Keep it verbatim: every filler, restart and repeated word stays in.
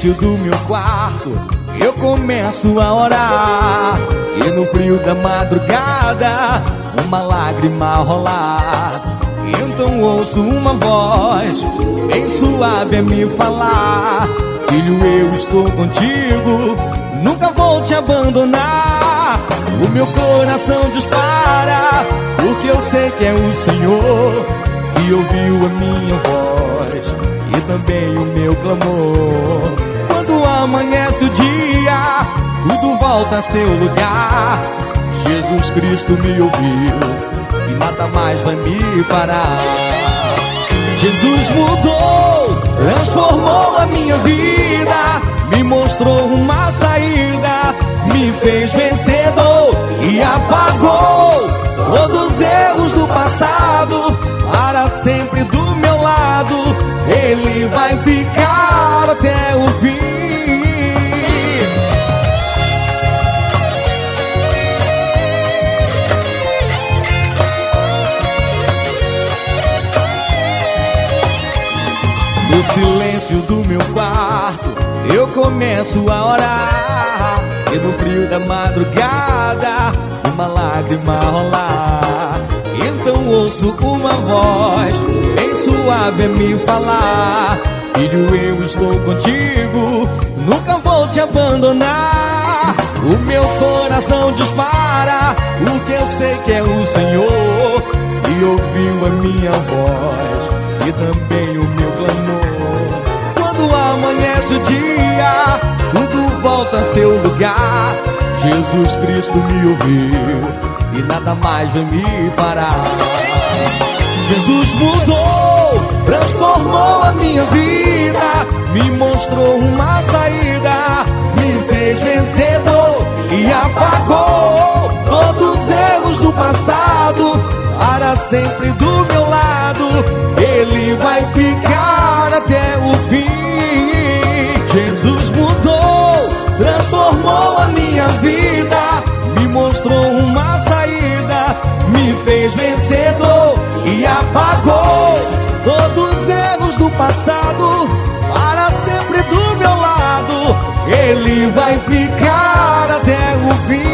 silêncio do meu quarto eu começo a orar, e no frio da madrugada uma lágrima rolar. Então ouço uma voz bem suave a me falar: filho, eu estou contigo, nunca vou te abandonar. O meu coração dispara, porque eu sei que é o Senhor que ouviu a minha voz e também o meu clamor. Quando amanhece o dia, tudo volta a seu lugar. Jesus Cristo me ouviu e nada mais vai me parar. Jesus mudou, transformou a minha vida, me mostrou uma saída, me fez vencedor e apagou todos os erros do passado. Para sempre do meu lado, Ele vai ficar até o fim. No silêncio do meu quarto eu começo a orar, e no frio da madrugada uma lágrima rolar. Então ouço uma voz bem suave a me falar: filho, eu estou contigo, nunca vou te abandonar. O meu coração dispara, porque eu sei que é o Senhor que ouviu a minha voz e também o meu clamor. Quando amanhece o dia, tudo volta a seu lugar. Jesus Cristo me ouviu e nada mais vai me parar. Jesus mudou, transformou a minha vida, me mostrou uma saída, me fez vencedor e apagou todos os erros do passado. Para sempre do meu lado, Ele vai ficar até o fim. Jesus mudou, transformou a minha vida, me mostrou uma saída, me fez vencedor e apagou todos os erros do passado. Para sempre do meu lado, Ele vai ficar até o fim.